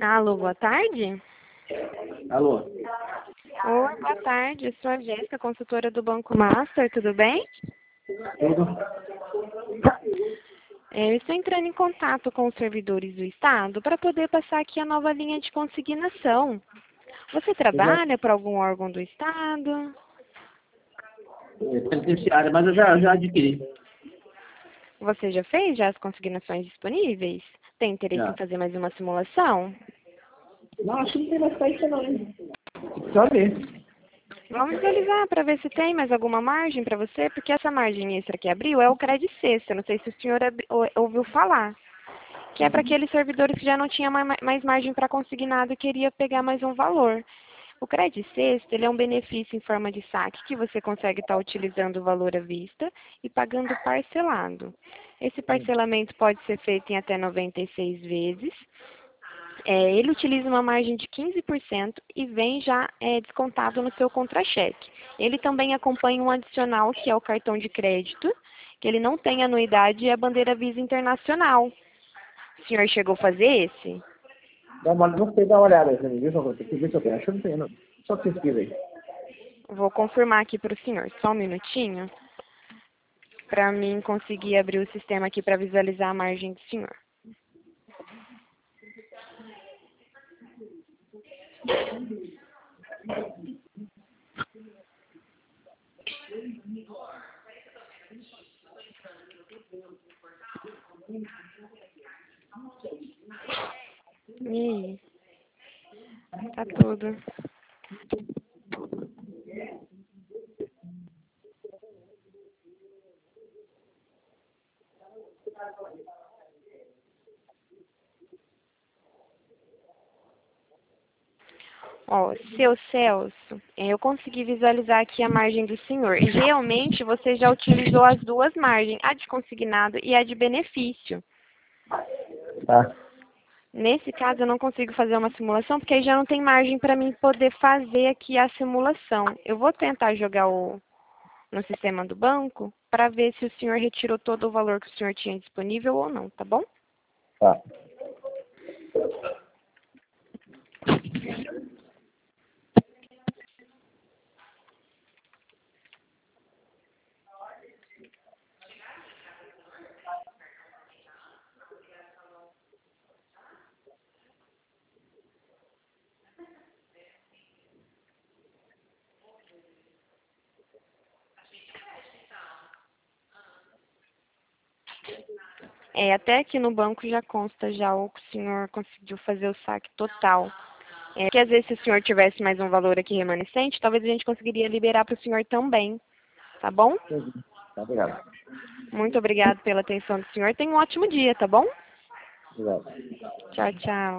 Alô, boa tarde. Alô? Oi, boa tarde. Eu sou a Jéssica, consultora do Banco Master, tudo bem? Tudo? Eu estou entrando em contato com os servidores do Estado para poder passar aqui a nova linha de consignação. Você trabalha para algum órgão do Estado? Penitenciária, mas eu já adquiri. Você já fez as consignações disponíveis? Tem interesse Já. em fazer mais uma simulação? Não, acho que não tem mais saída não, hein? Só ver. Vamos visualizar para ver se tem mais alguma margem para você, porque essa margem extra que abriu é o Credit Sexta. Não sei se o senhor ouviu falar. Que é para aqueles servidores que já não tinham mais margem para consignado e queria pegar mais um valor. O Credit Sexta, ele é um benefício em forma de saque que você consegue estar utilizando o valor à vista e pagando parcelado. Esse parcelamento pode ser feito em até 96 vezes. Ele utiliza uma margem de 15% e vem já descontado no seu contra-cheque. Ele também acompanha um adicional, que é o cartão de crédito, que ele não tem anuidade, e a bandeira Visa Internacional. O senhor chegou a fazer esse? Não sei, dá uma olhada aí, viu? Tem que ver se eu tenho. Acho que não tem, não. Só pesquisa aí. Vou confirmar aqui para o senhor, só um minutinho, para mim conseguir abrir o sistema aqui para visualizar a margem do senhor. Ih, tá tudo. Ó, seu Celso, eu consegui visualizar aqui a margem do senhor. E realmente você já utilizou as duas margens, a de consignado e a de benefício. Tá. Nesse caso, eu não consigo fazer uma simulação, porque aí já não tem margem para mim poder fazer aqui a simulação. Eu vou tentar jogar no sistema do banco para ver se o senhor retirou todo o valor que o senhor tinha disponível ou não, tá bom? Tá. Até aqui no banco já consta já o que o senhor conseguiu fazer o saque total. Que às vezes se o senhor tivesse mais um valor aqui remanescente, talvez a gente conseguiria liberar para o senhor também, tá bom? Tá, obrigado. Muito obrigado pela atenção do senhor. Tenha um ótimo dia, tá bom? Obrigado. Tchau, tchau.